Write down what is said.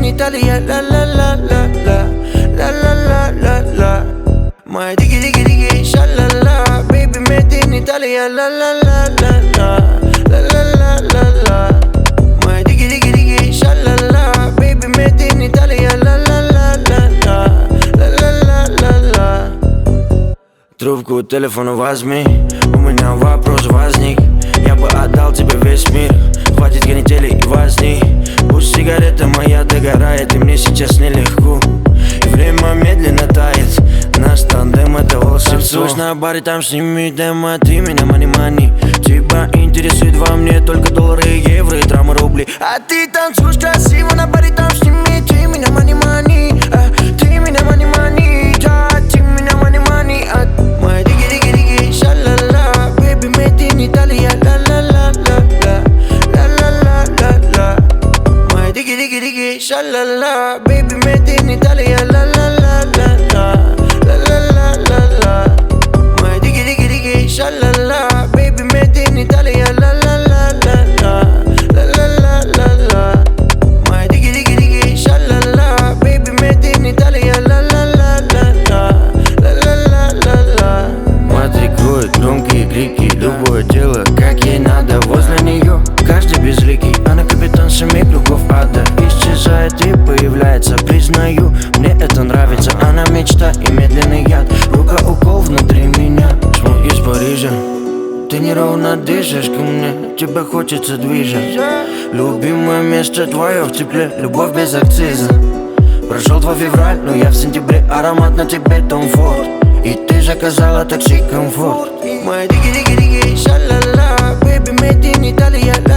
Italia, la la la la la, la la la la la. My diggy diggy diggy, sha-la-la. Baby made in Italia, la la la la la, la la la la la. My diggy diggy diggy, sha-la-la. Baby made in Italia, la la la la la, la la la la la. Трубку телефона возьми, у меня вопрос возник. Я бы отдал тебе весь мир, хватит канители и возни. Пусть сигарета моя догорает, и мне сейчас нелегко. И время медленно тает, наш тандем это волшебство. Танцуешь на баре, там сними демо, ты меня мани-мани. Тебя интересует во мне только доллары, евро и трамы, рубли. А ты танцуешь красиво на баре, там сними, ты меня мани-мани. Ты меня мани-мани, да, ты меня мани-мани. My diggy-diggy-diggy, sha-la-la. Baby made in Italia, la-la-la-la-la, la-la-la-la-la. My diggy-diggy-diggy, sha-la-la. Baby made in Italia, la-la-la-la-la, la-la-la-la-la. My diggy-diggy-diggy, sha-la-la. Baby made in Italia, la-la-la-la-la, la-la-la-la-la. My diggy-diggy-diggy, sha-la-la. Baby made in Italia, la-la-la-la-la, la-la-la-la-la. Матрикует громкие крики, любое дело, как ей надо. Возле нее каждый безликий, она капитан семи кругов ада. Исчезает и появляется, признаю, мне это нравится. Она мечта и медленный яд, рука укол внутри меня. Смог из Парижа, ты неровно дышишь ко мне, тебя хочется движать. Любимое место твое в тепле, любовь без акциза. Прошел 2 февраль, но я в сентябре, аромат на тебе Том Форд. И ты заказала такси комфорт. My diggy diggy diggy, sha-la-la. Baby made in Italia.